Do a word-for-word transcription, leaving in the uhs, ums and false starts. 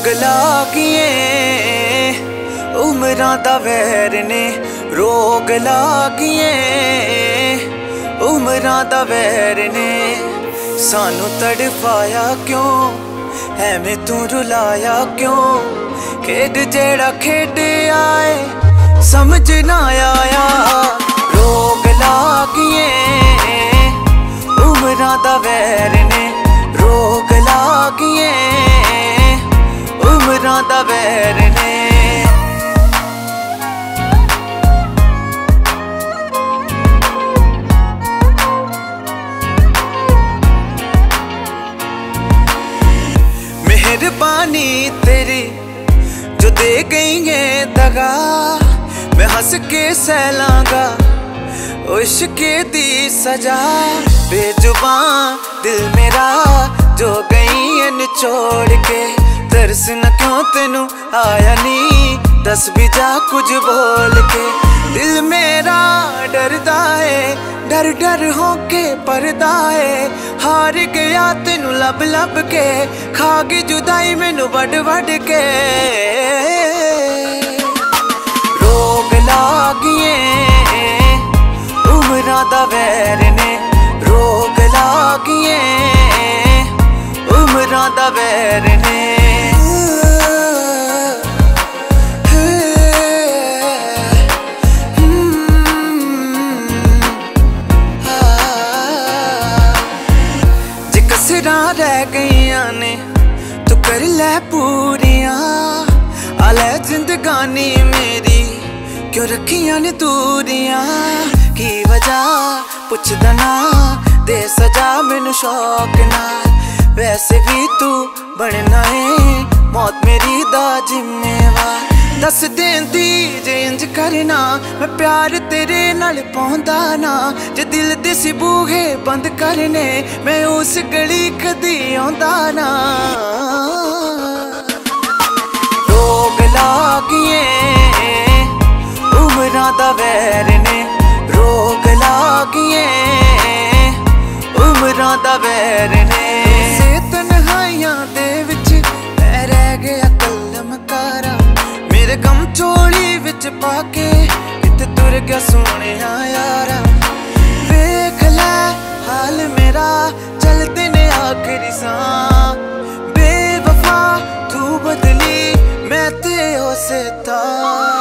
रोग लागिए उमरां दा वैर ने, रोग लागिए उमरां दा वैर ने। सानू तड़फाया क्यों ऐवें तू रुलाया क्यों, खेड जेड़ा खेड आए समझ ना आया। रोग लागिए उमरां दा वैर ने, रोग लागिए उमरां दा वैर ने। मेहरबानी तेरी जो दे गई है दगा, मैं हंस के सहलांगा इश्क़ दी सजा। बेजुबान दिल मेरा जो गई है निचोड़ के, तरस न क्यों तेनू आया नी, दस भी जा कुछ बोल के। दिल मेरा डरदा है डर डर होके परदा है, हार गया तेनू लब लब के, खा गई जुदाई मैनू वड वड के। रोग लागिए उमरां दा वैर ने, रोग लागिए उमरां दा वैर ने। जे कसरां रह गईयां ने तू कर लै पूरियां, आलै जिंदगानी मेरी क्यों रखियां ने दूरियां। की वजह पुछदा ना दे सजा मैनू शौक नाल, वैसे भी तू बनना है मौत मेरी दा जिम्मेवार। दस देंदी जे इंज करना मैं प्यार तेरे नाल पौंदा ना, जे दिल दे सी बूहे बंद करने मैं उस गली कदी आंदा ना। रोग लागिए उमरां दा वैर ने, रोग लागिए उमरां दा वैर ने। से तन्हाइयां दे विच मैं रह गया कलमकारा, मेरे गम चोली विच पाके किते तुर गया सोहणिया यारा। वेख लै हाल मेरा चलदे ने आखिरी सांस, बेवफा तू बदली मैं ते उसे था।